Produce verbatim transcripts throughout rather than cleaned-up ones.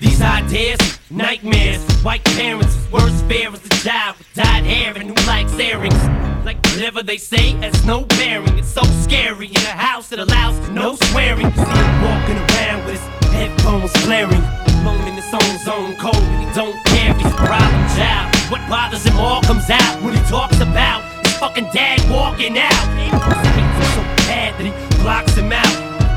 These ideas, nightmares, white parents, worst fear is a child with dyed hair and who likes earrings. Like whatever they say has no bearing. It's so scary in a house that allows no swearing. See him walking around with his headphones blaring, alone in his own zone, cold, and he don't care if he's a problem child. What bothers him all comes out when he talks about his fucking dad walking out. He hates him so bad that he blocks him out.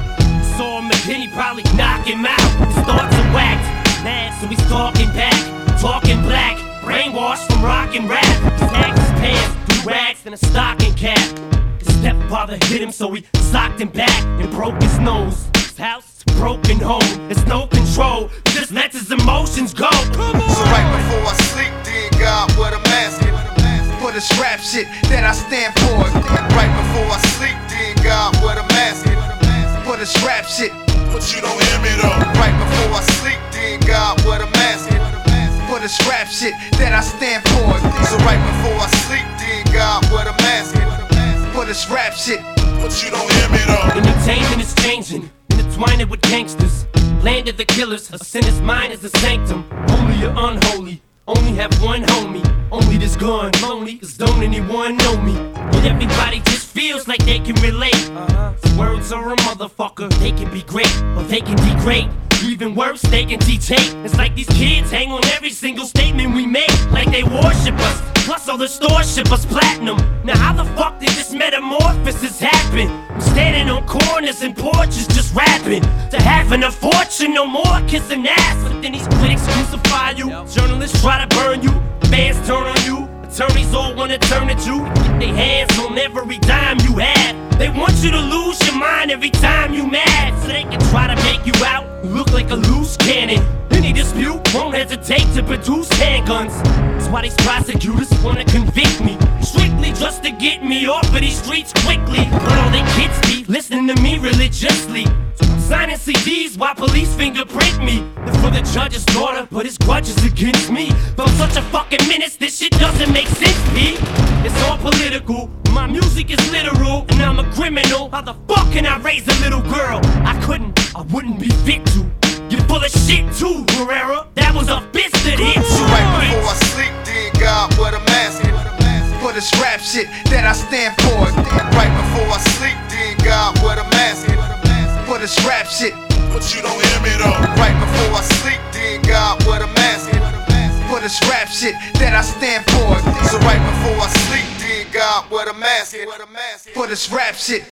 Saw him again, he probably knock him out. His thoughts are whacked, mad, so he's talking back, talking black, brainwashed from rock and rap. He sagged his pants, threw rags and a stocking cap. His stepfather hit him, so he socked him back and broke his nose. His house is a broken home, there's no control, he just lets his emotions go. Come on. So right before I sleep, dear God, what I'm asking for this rap shit that I stand for. Right before I sleep, dear God, what I'm asking for this rap shit. But you don't hear me though. Right before I sleep, dear God, what I'm asking for this rap shit that I stand for. So right before I sleep, dear God, what I'm asking for this rap shit. But you don't hear me though. Entertainment is changing, intertwining with gangsters. Land of the killers, a sinner's mind is a sanctum. Holy or unholy, only have one homie. Only this gun, lonely, cause don't anyone know me. But everybody just feels like they can relate. uh-huh. Words are a motherfucker, they can be great, or they can degrade. Even worse, they can teach hate. It's like these kids hang on every single statement we make, like they worship us. Plus all the stores ship us platinum. Now how the fuck did this metamorphosis happen? I'm standing on corners and porches just rapping to having a fortune, no more kissing ass. But then these critics crucify you, journalists try to burn you, fans turn on you, attorneys all wanna turn at you, get their hands on every dime you have. They want you to lose your mind every time you mad, so they can try to make you out look like a loose cannon. Any dispute won't hesitate to produce handguns. That's why these prosecutors wanna convict me, strictly just to get me off of these streets quickly. But all they kids be listening to me religiously, so I'm signing C Ds while police fingerprint me. And for the judge's daughter, but his grudges against me. But I'm such a fucking menace, this shit doesn't make sense, P. It's all political, my music is literal, and I'm a criminal. How the fuck can I raise a little girl? I couldn't, I wouldn't be fit to. You're full of shit too, Herrera. That was a fist that hit you. So right before I sleep, dear God, what I'm asking for this rap shit that I stand for. Right before I sleep, dear God, what I'm asking for this rap shit. But you don't hear me though. Right before I sleep, dear God, what I'm asking for this rap shit that I stand for. So right before I sleep, dear God, what I'm asking for this rap shit.